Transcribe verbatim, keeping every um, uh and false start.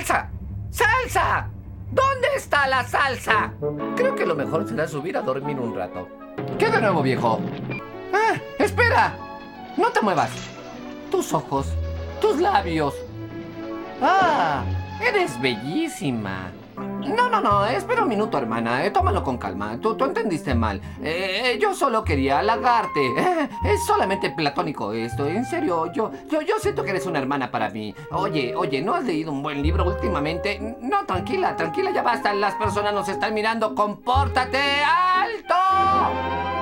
¡Salsa! ¡Salsa! ¿Dónde está la salsa? Creo que lo mejor será subir a dormir un rato. ¿Qué de nuevo, viejo? ¡Ah! ¡Espera! No te muevas. Tus ojos, tus labios. ¡Ah! Eres bellísima. No, no, no, espera un minuto, hermana. Eh, tómalo con calma. Tú, tú entendiste mal. Eh, yo solo quería halagarte. Eh, es solamente platónico esto. En serio, yo, yo, yo siento que eres una hermana para mí. Oye, oye, ¿no has leído un buen libro últimamente? No, tranquila, tranquila, ya basta. Las personas nos están mirando. ¡Compórtate! ¡Alto!